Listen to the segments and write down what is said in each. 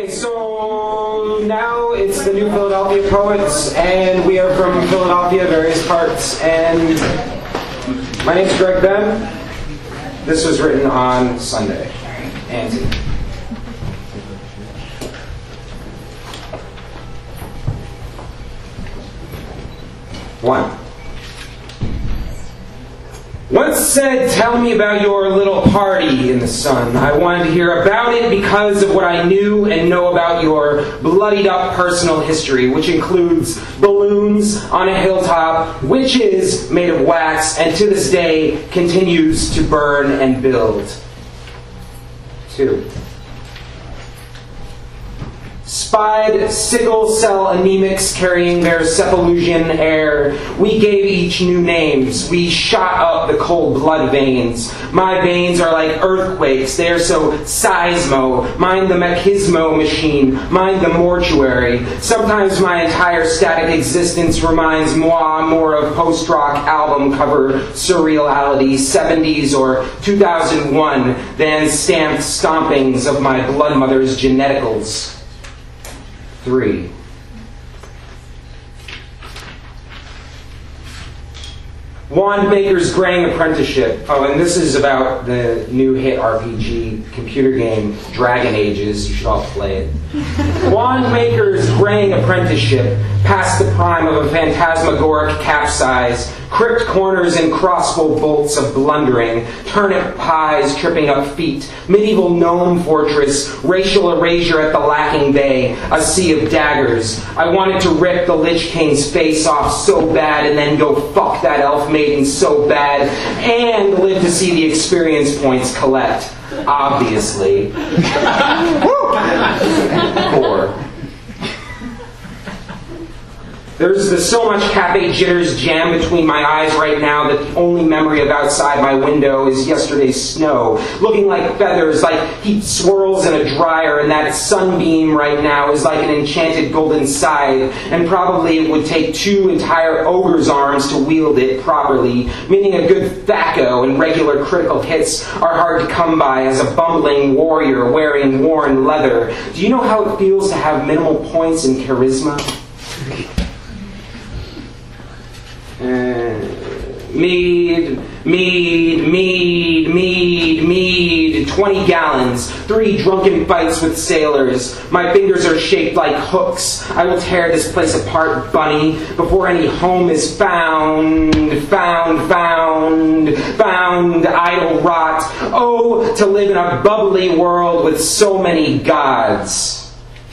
Okay, so now it's the New Philadelphia Poets, and we are from Philadelphia, various parts, and my name's Greg Benn. This was written on Sunday. Auntie. One. Once said, tell me about your little party in the sun. I wanted to hear about it because of what I knew and know about your bloodied up personal history, which includes balloons on a hilltop, witches made of wax, and to this day continues to burn and build. 2. Spied sickle cell anemics carrying their Cephalogian air. We gave each new names. We shot up the cold blood veins. My veins are like earthquakes. They are so seismo. Mine the machismo machine. Mine the mortuary. Sometimes my entire static existence reminds moi more of post-rock album cover surreality, 70s or 2001, than stamped stompings of my blood mother's geneticals. 3. Wand Maker's Graying Apprenticeship. Oh, and this is about the new hit RPG computer game, Dragon Ages. You should all play it. Wand Maker's Graying Apprenticeship, past the prime of a phantasmagoric capsize, crypt corners and crossbow bolts of blundering, turnip pies tripping up feet, medieval gnome fortress, racial erasure at the lacking bay, a sea of daggers. I wanted to rip the Lich King's face off so bad and then go fuck that elf maiden so bad and live to see the experience points collect. Obviously. 4. There's so much cafe jitters jammed between my eyes right now that the only memory of outside my window is yesterday's snow, looking like feathers, like heat swirls in a dryer, and that sunbeam right now is like an enchanted golden scythe, and probably it would take 2 entire ogre's arms to wield it properly, meaning a good THAC0 and regular critical hits are hard to come by as a bumbling warrior wearing worn leather. Do you know how it feels to have minimal points in charisma? Mead, 20 gallons, 3 drunken fights with sailors. My fingers are shaped like hooks. I will tear this place apart, bunny, before any home is found, idle rot. Oh, to live in a bubbly world with so many gods.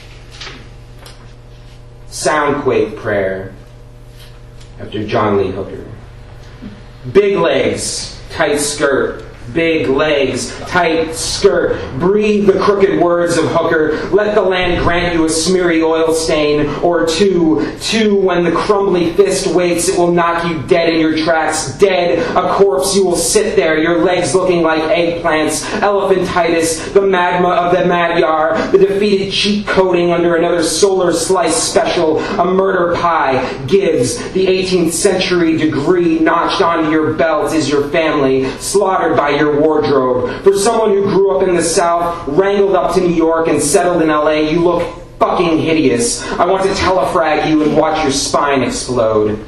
Soundquake prayer after John Lee Hooker. Big legs, tight skirt. Big legs, tight skirt. Breathe the crooked words of Hooker. Let the land grant you a smeary oil stain or two. 2, when the crumbly fist waits, it will knock you dead in your tracks. Dead, a corpse, you will sit there, your legs looking like eggplants. Elephantitis, the magma of the Magyar, the defeated cheat coating under another solar slice special. A murder pie gives. The 18th century degree notched onto your belt is your family, slaughtered by your wardrobe. For someone who grew up in the South, wrangled up to New York, and settled in LA, you look fucking hideous. I want to telefrag you and watch your spine explode.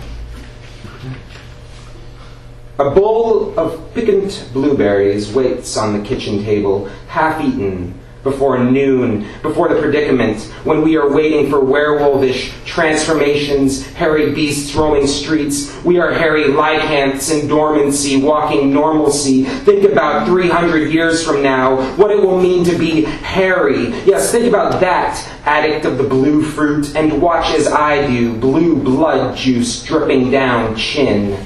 A bowl of piquant blueberries waits on the kitchen table, half-eaten, before noon, before the predicament, when we are waiting for werewolfish transformations, hairy beasts roaming streets. We are hairy lycanths in dormancy, walking normalcy. Think about 300 years from now, what it will mean to be hairy. Yes, think about that, addict of the blue fruit, and watch as I do, blue blood juice dripping down chin.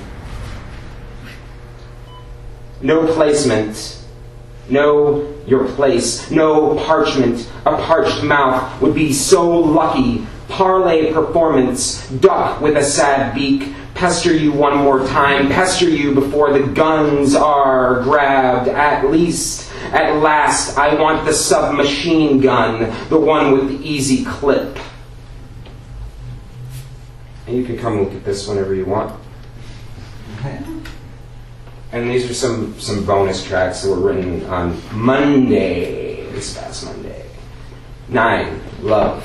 No placement. Know your place. No parchment. A parched mouth would be so lucky. Parlay performance. Duck with a sad beak. Pester you one more time. Pester you before the guns are grabbed. At last, I want the submachine gun. The one with the easy clip. And you can come look at this whenever you want. And these are some bonus tracks that were written on Monday, this past Monday. 9. Love.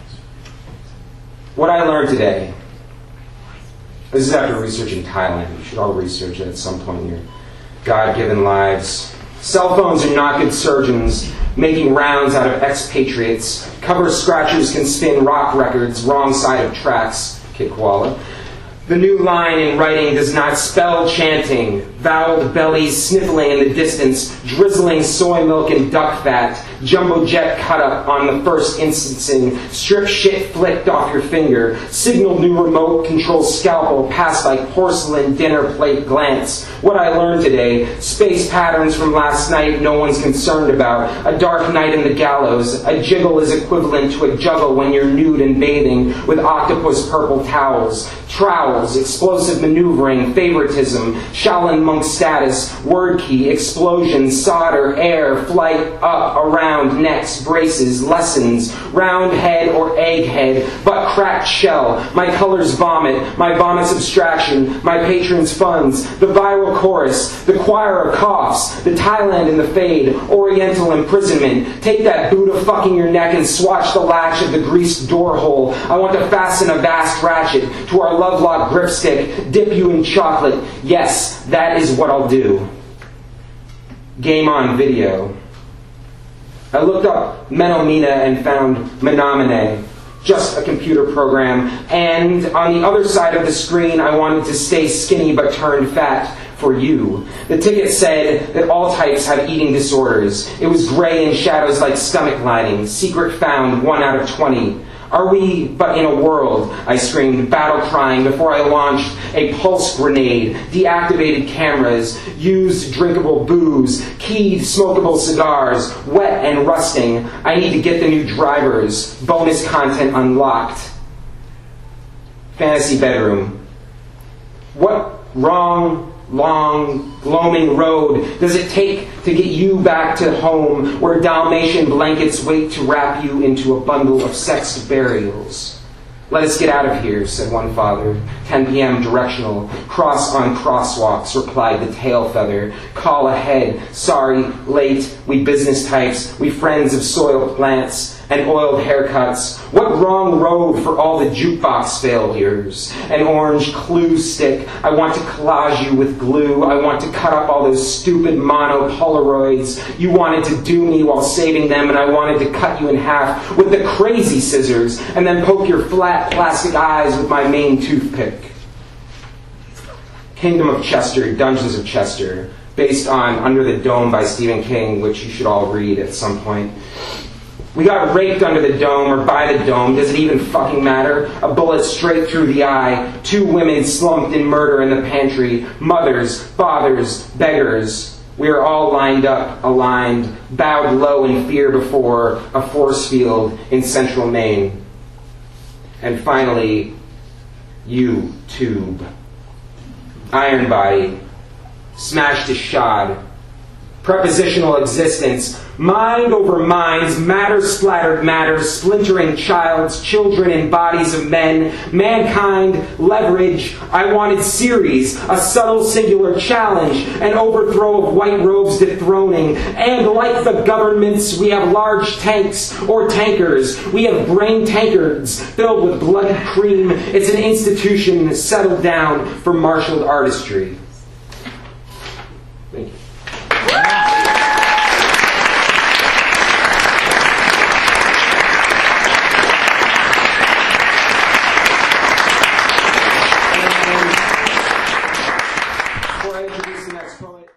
What I learned today, this is after researching Thailand. You should all research it at some point in your God-given lives. Cell phones are not good surgeons, making rounds out of expatriates. Cover scratchers can spin rock records, wrong side of tracks, Kid Koala. The new line in writing does not spell chanting. Voweled bellies sniffling in the distance, drizzling soy milk and duck fat, jumbo jet cut up on the first instancing, strip shit flicked off your finger, signal new remote control scalpel passed like porcelain dinner plate glance. What I learned today, space patterns from last night no one's concerned about, a dark night in the gallows, a jiggle is equivalent to a juggle when you're nude and bathing with octopus purple towels, trowels, explosive maneuvering, favoritism, Shaolin monk status, word key, explosion, solder, air, flight, up, around, next, braces, lessons, round head or egg head, but cracked shell, my colors vomit, my vomit's abstraction, my patron's funds, the viral chorus, the choir of coughs, the Thailand in the fade, oriental imprisonment, take that Buddha fucking your neck and swatch the latch of the greased door hole. I want to fasten a vast ratchet to our lovelock gripstick, dip you in chocolate. Yes, that is what I'll do. Game on video. I looked up Menomina and found Menomine, just a computer program, and on the other side of the screen I wanted to stay skinny but turned fat for you. The ticket said that all types have eating disorders. It was gray in shadows like stomach lining, secret found 1 out of 20. Are we but in a world, I screamed, battle crying before I launched a pulse grenade, deactivated cameras, used drinkable booze, keyed smokable cigars, wet and rusting. I need to get the new drivers, bonus content unlocked. Fantasy bedroom. What wrong, long, gloaming road does it take to get you back to home where Dalmatian blankets wait to wrap you into a bundle of sexed burials? Let us get out of here, said one father. 10 p.m. directional. Cross on crosswalks, replied the tail feather. Call ahead. Sorry, late. We business types. We friends of soiled plants and oiled haircuts. What wrong road for all the jukebox failures? An orange clue stick. I want to collage you with glue. I want to cut up all those stupid mono Polaroids. You wanted to do me while saving them, and I wanted to cut you in half with the crazy scissors and then poke your flat plastic eyes with my main toothpick. Kingdom of Chester, Dungeons of Chester, based on Under the Dome by Stephen King, which you should all read at some point. We got raped under the dome or by the dome. Does it even fucking matter? A bullet straight through the eye. 2 women slumped in murder in the pantry. Mothers, fathers, beggars. We are all lined up, aligned, bowed low in fear before a force field in central Maine. And finally, YouTube. Iron body. Smashed to shod. Prepositional existence. Mind over minds, matter splattered matter, splintering childs, children in bodies of men, mankind, leverage. I wanted series, a subtle singular challenge, an overthrow of white robes dethroning. And like the governments, we have large tanks or tankers. We have brain tankards filled with bloody cream. It's an institution settled down for marshaled artistry.